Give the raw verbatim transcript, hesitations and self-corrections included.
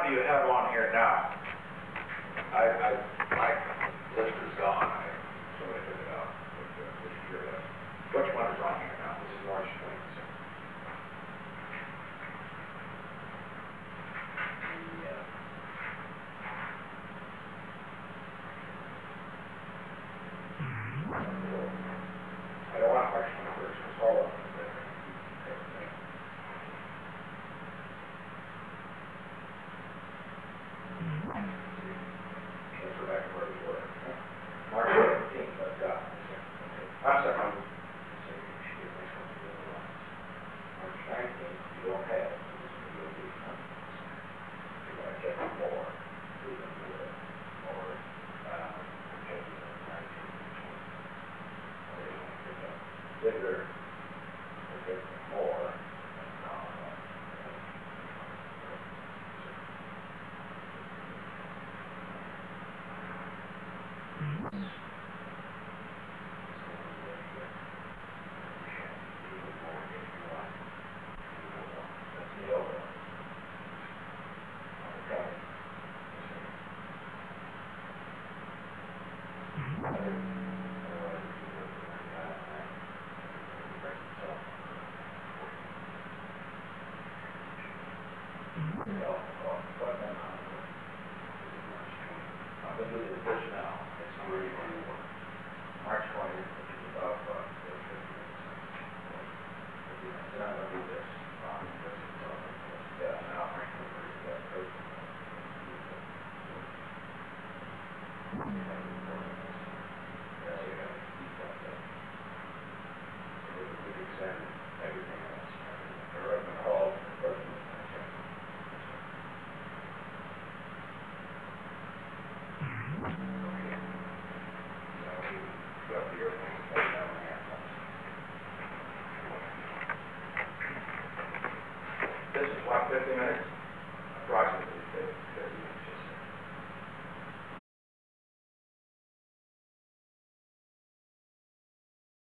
one do you have on here now? I, I, my list is gone, I, somebody took it out, but, uh, this year, that's, Which one is on here now? this is March twenty-sixth. Yeah. I don't want March twenty-first, it's all of them, but, everything. Let's go back to where we were. March seventeenth, I've got. I'm sorry, I'm, let's see, she gave me something to do. March nineteenth, you don't have, this is the week. You're gonna get more, you're gonna do it, more, um, okay, nineteenth, bigger, we'll get more, and, uh, I'm gonna do this now, it's already going to work. March twentieth, which is about, uh, fifty minutes. Then I'm gonna do this, um, this is, uh, yeah, now March twenty-first, yeah, first. Yeah, so you gotta keep that there. So we would examine everything else, the Redmond Hall, Redmond, okay. Okay. So we got the airplane right down there. This is what, fifty minutes?